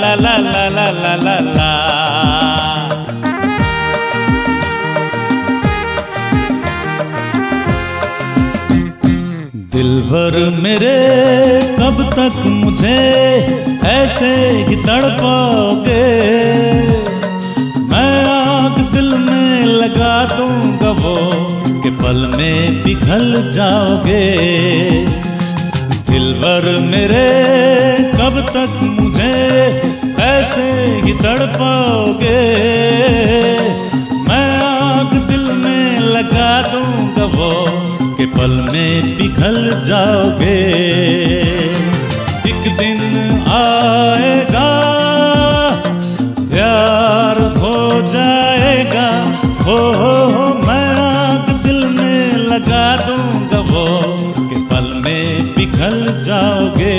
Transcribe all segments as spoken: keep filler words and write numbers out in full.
ला ला ला ला ला ला ला। दिलबर मेरे कब तक मुझे ऐसे ही तड़पाओगे, मैं आग दिल में लगा दूंगा वो कि पल में पिघल जाओगे। दिलबर मेरे कब तक मुझे ऐसे ही तड़पाओगे, मैं आग दिल में लगा दूंगा वो कि पल में पिघल जाओगे। एक दिन आएगा प्यार हो जाएगा, हो हो हो मैं आग दिल में लगा दूंगा वो कि पल में पिघल जाओगे।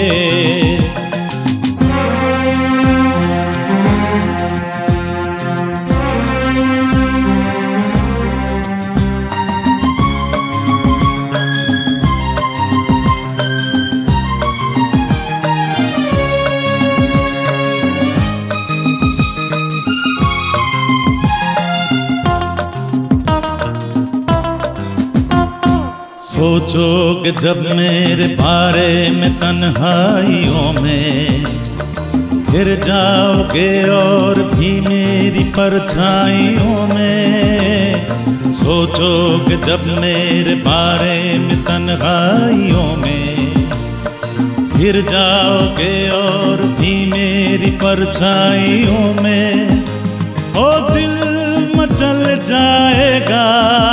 सोचोगे जब मेरे बारे में तन्हाइयों में, गिर जाओगे और भी मेरी परछाइयों में। सोचोगे जब मेरे बारे में तन्हाइयों में, गिर जाओगे और भी मेरी परछाइयों में। ओ दिल मचल जाएगा,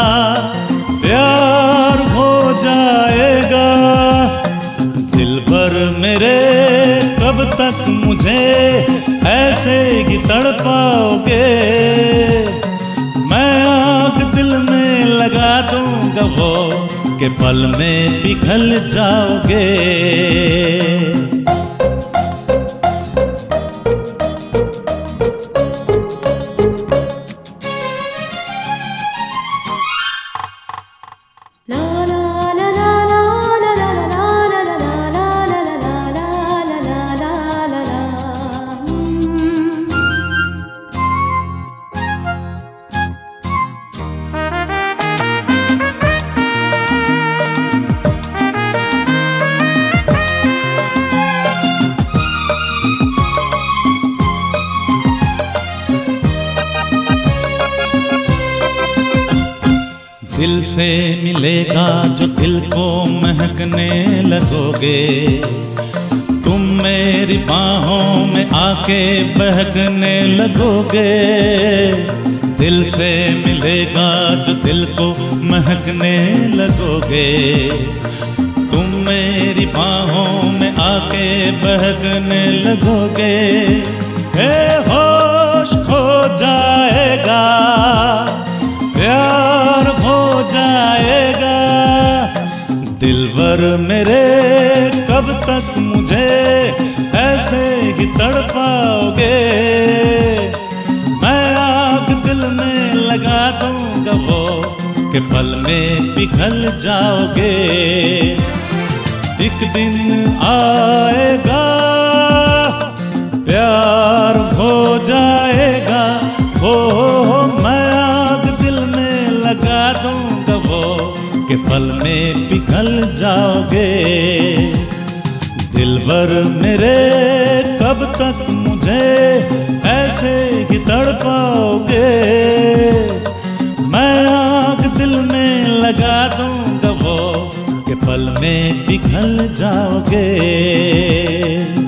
प्यार हो जाएगा। दिलबर मेरे कब तक मुझे ऐसे ही तड़पाओगे, मैं आग दिल में लगा दूंगा वो कि पल में पिघल जाओगे। दिल से मिलेगा जो दिल को महकने लगोगे, तुम मेरी बाहों में आके बहकने लगोगे। दिल से मिलेगा जो दिल को महकने लगोगे, तुम मेरी बाहों में आके बहकने लगोगे। हे होश खो जाएगा, प्यार हो जाएगा। दिलबर मेरे कब तक मुझे ऐसे ही तड़पाओगे, मैं आग दिल में लगा दूंगा वो कि पल में पिघल जाओगे। एक दिन आएगा प्यार हो जाएगा, हो हो मैं आग दिल में लगा दूंगा वो कि पल में पिघल जाओगे। दिलबर मेरे कब तक मुझे ऐसे ही तड़पाओगे, मैं आग दिल में लगा दूंगा वो कि पल में पिघल जाओगे।